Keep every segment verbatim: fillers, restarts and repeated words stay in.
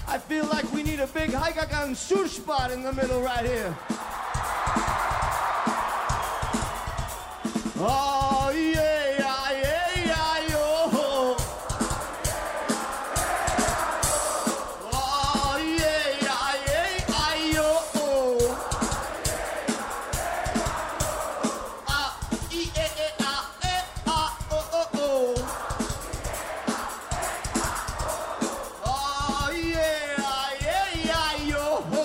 I feel like we need a big Haikakan shoe spot in the middle right here. Oh, yeah, yeah, yeah, yeah, yo. Oh, yeah, yeah, yeah, yeah, yo. Ah, e, e, e, ah, e, ah, oh, oh, oh. Oh, yeah, yeah, yeah, yo.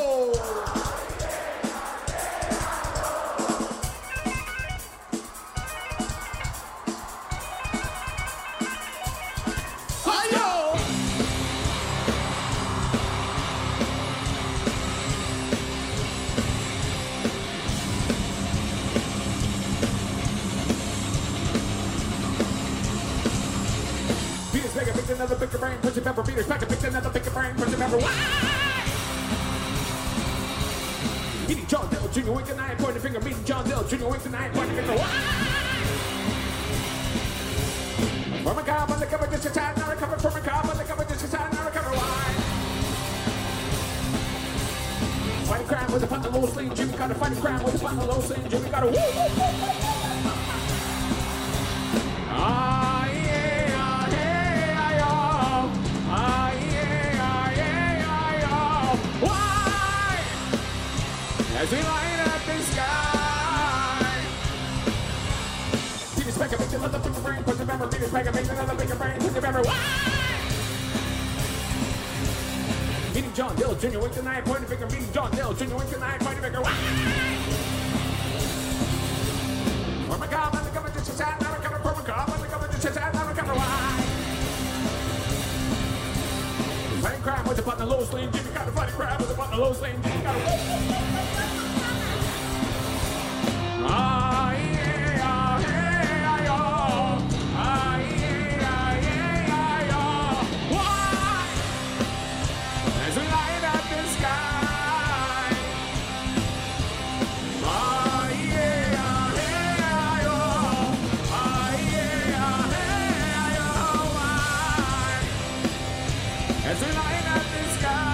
Another bigger brain, push it pepper, Peter's back and picked another bigger brain, push it pepper. Why? Eating John Dill, Junior wink and I point a finger, meeting John Dill, Junior wink and I point a finger. Why? From a cob on the cover, just a time, not recover. From a cob on the cover, just a time, not recover. Why? Fighting crime with a pot of low sling, Jimmy got a fighting crime with a pot of low sling, Jimmy got a woo. Ah. As we light up the sky, Peter's back and makes another bigger brain, push the member. Peter's back and makes another bigger brain, push the member. Why? Meeting John Dill, Junior wink and I point a finger. Meeting John Dill, Junior wink and I point a finger. Why? For my cob on the cover, just a sad, not recover. For my cob on the cover, just a sad, not recover. Why? Fighting crime with a button of low sling, Jimmy got a fighting crime with a button of low sling, Jimmy got a woo. Ah, yeah, ah, yeah, ah, yo. Ah, yeah, ah, yeah, ah, yo. Why? As we light up the sky. Ah, yeah, ah, yeah, ah, yo. Ah, yeah, ah, yeah, ah, yo. Why? As we light up the sky.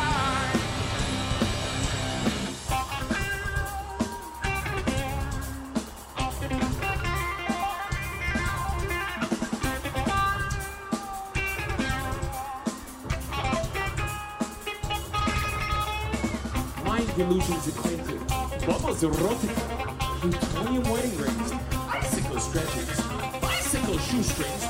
Illusions acquainted, bubbles erotic, plutonium wedding rings, icicle stretches, bicycle shoestrings,